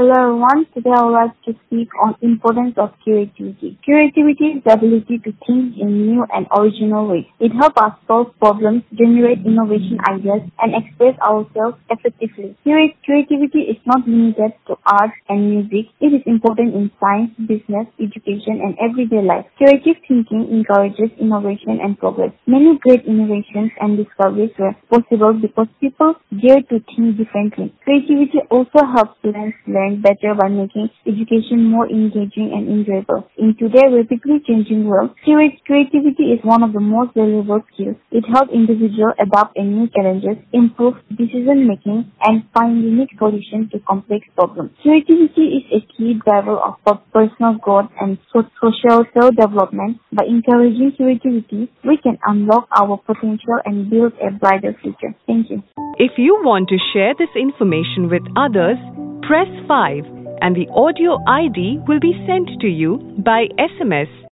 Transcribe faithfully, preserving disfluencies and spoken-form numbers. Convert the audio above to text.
Hello everyone, today I would like to speak on importance of creativity. Creativity is the ability to think in new and original ways. It helps us solve problems, generate innovation ideas, and express ourselves effectively. Crea- Creativity is not limited to art and music. It is important in science, business, education, and everyday life. Creative thinking encourages innovation and progress. Many great innovations and discoveries were possible because people dare to think differently. Creativity also helps students learn better by making education more engaging and enjoyable. In today's rapidly changing world, creativity is one of the most valuable skills. It helps individuals adapt to new challenges, improve decision making, and find unique solutions to complex problems. Creativity is a key driver of personal growth and social development. By encouraging creativity, we can unlock our potential and build a brighter future. Thank you. If you want to share this information with others, press five and the audio I D will be sent to you by S M S